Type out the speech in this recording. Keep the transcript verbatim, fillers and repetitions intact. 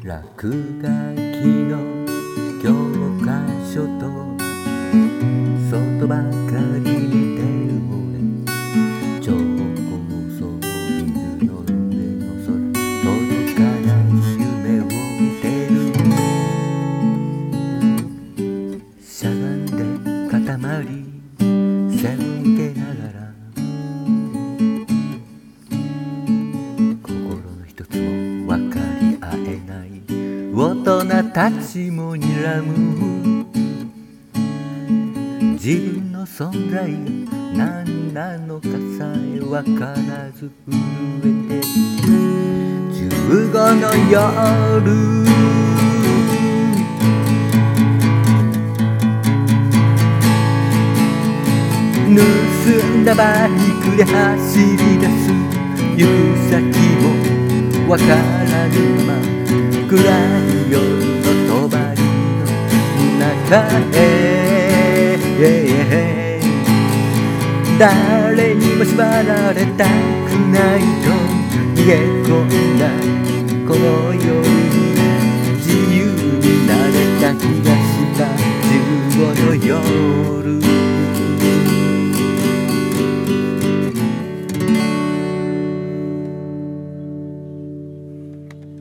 落書きの教科書と外ばかり見てる俺、超高層ビルの上の空、届かない夢を見てる。しゃがんで固まり背を向けながら、心の一つも分かり合えない大人たちも睨む。自分の存在が何なのかさえ分からず震えているじゅうごの夜、盗んだバイクで走り出す。行く先もわからぬまま、暗い夜の帳の中へ、誰にも縛られたくないと逃げ込んだ